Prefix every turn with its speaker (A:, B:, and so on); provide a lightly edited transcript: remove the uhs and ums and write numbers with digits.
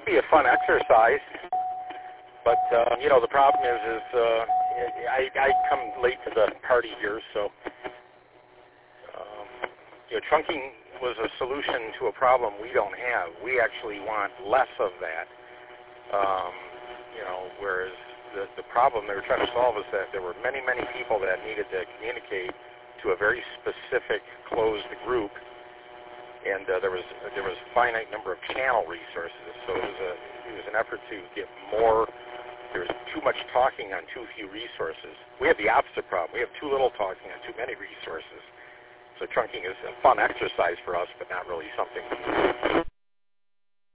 A: be a fun exercise, but the problem is I come late to the party here, so trunking was a solution to a problem we don't have. We actually want less of that. Whereas the problem they were trying to solve is that there were many, many people that needed to communicate to a very specific closed group, and there was a finite number of channel resources. So it was an effort to get more. There was too much talking on too few resources. We have the opposite problem. We have too little talking on too many resources. So trunking is a fun exercise for us, but not really something